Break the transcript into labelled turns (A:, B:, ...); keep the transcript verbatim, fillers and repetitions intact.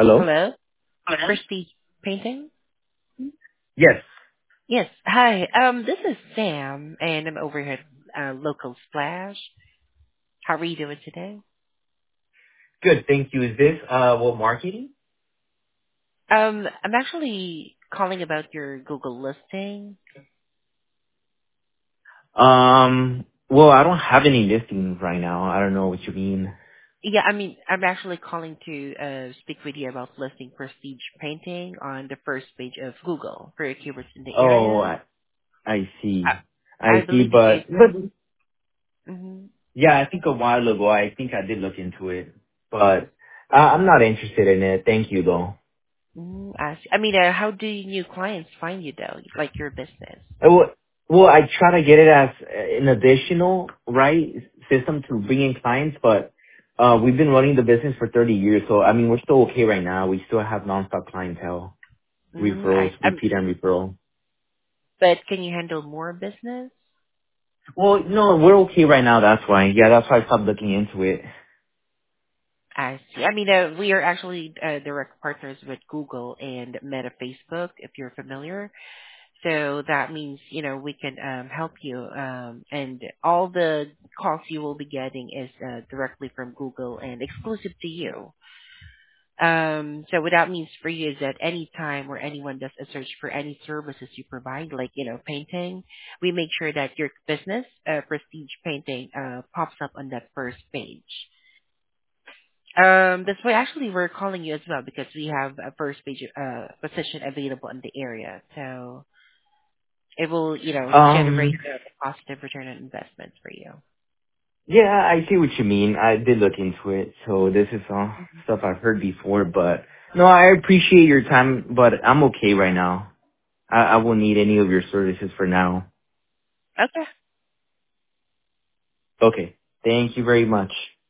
A: Hello?
B: Hello? Prestige Painting?
A: Yes.
B: Yes. Hi. Um, this is Sam, and I'm over here at uh, Local Splash. How are you doing today?
A: Good, thank you. Is this, uh, what, marketing?
B: Um, I'm actually calling about your Google listing.
A: Um, well, I don't have any listings right now. I don't know what you mean.
B: Yeah, I mean, I'm actually calling to uh, speak with you about listing Prestige Painting on the first page of Google for your keywords in the
A: Oh,
B: area.
A: I, I
B: I,
A: see.
B: I
A: I see,
B: believe you.
A: but, but,
B: Mhm.
A: yeah, I think a while ago, I think I did look into it. But, uh, I'm not interested in it. Thank you, though.
B: Mm, I see. I mean, uh, how do new clients find you though, like your business?
A: Uh, Well, well, I try to get it as an additional, right, system to bring in clients, but, uh, we've been running the business for thirty years, so, I mean, we're still okay right now. We still have nonstop clientele.
B: Mm,
A: Referrals,
B: I, um,
A: repeat and referral.
B: but can you handle more business?
A: Well, no, we're okay right now. That's why. Yeah, that's why I stopped looking into it.
B: I see. I mean, uh, we are actually uh, direct partners with Google and Meta Facebook, if you're familiar. So that means, you know, we can um, help you. Um, and all the calls you will be getting is uh, directly from Google and exclusive to you. Um, so what that means for you is that any time or anyone does a search for any services you provide, like, you know, painting, we make sure that your business, uh, Prestige Painting, uh, pops up on that first page. Um, that's why actually we're calling you as well because we have a first page uh, position available in the area. So it will, you know, generate
A: Um,
B: a positive return on investment for you.
A: yeah, I see what you mean. I did look into it, so this is all stuff I've heard before. But no, I appreciate your time, but I'm okay right now. I, I won't need any of your services for now.
B: Okay.
A: Okay. Thank you very much.